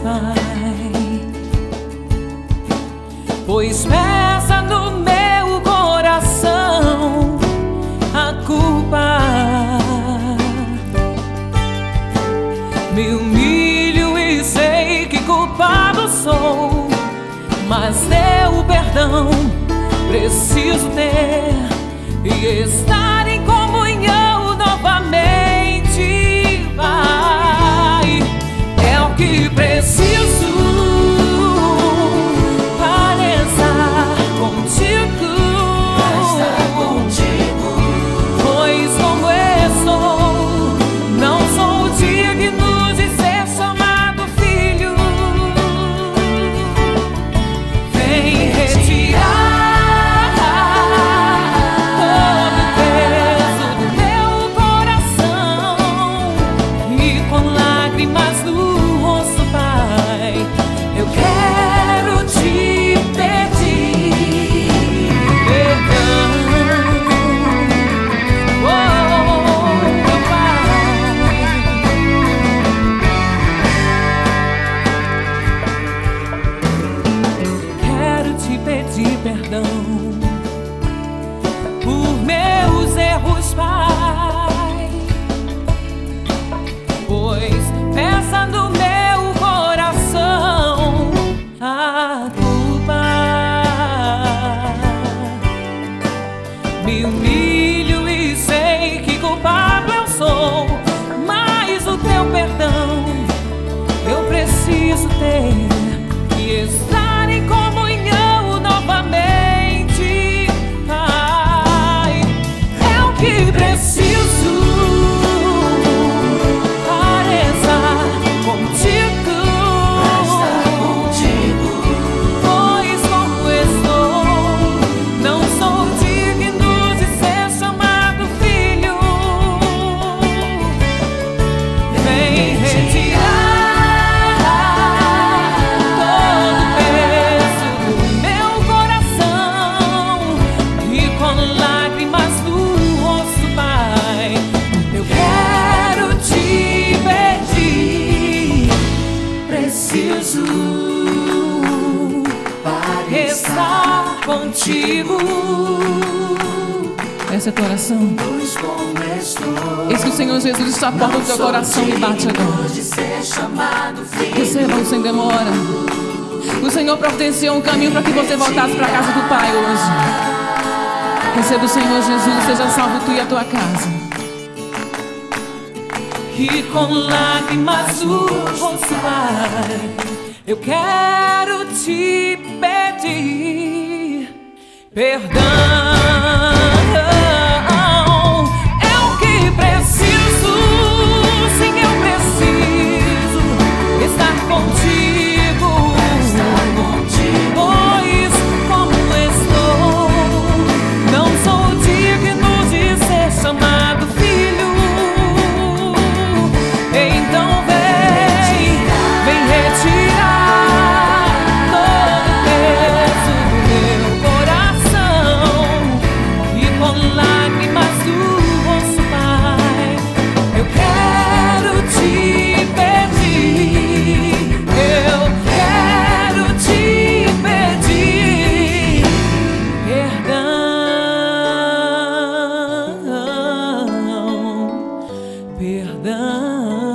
Pai, pois pesa no meu coração a culpa. Me humilho e sei que culpado sou, mas teu perdão preciso ter e estar em comunhão novamente, Pai. É o que preciso para estar contigo, pois como estou, não sou digno de ser chamado filho. Vem retirar todo o peso do meu coração e com lágrimas no rosto, Pai, eu quero te pedir perdão. Oh, Pai, quero te pedir perdão por meus erros, Pai, pois pesa no meu coração a culpa. Me humilho e sei que culpado eu sou, mas o teu perdão eu preciso ter e estar em comunhão novamente, Pai. É o que preciso para estar contigo, pois como estou, não sou digno de ser chamado filho. Vem retirar todo o peso do meu coração e com lágrimas no rosto, Pai, eu quero te pedir. Preciso estar contigo. Essa é a tua oração. Eis que o Senhor Jesus está à porta do teu coração e bate agora. Receba-o sem demora. O Senhor providenciou um caminho para que você voltasse para a casa do Pai hoje. Receba o Senhor Jesus, seja salvo tu e a tua casa. E com lágrimas no rosto, Pai, eu quero te pedir perdão. É o que preciso, sim, eu preciso estar contigo, pois como estou, não sou digno de ser chamado filho. Então vem retirar todo o peso do meu coração e com lágrimas no rosto, Pai, eu quero te pedir, eu quero te pedir perdão, perdão.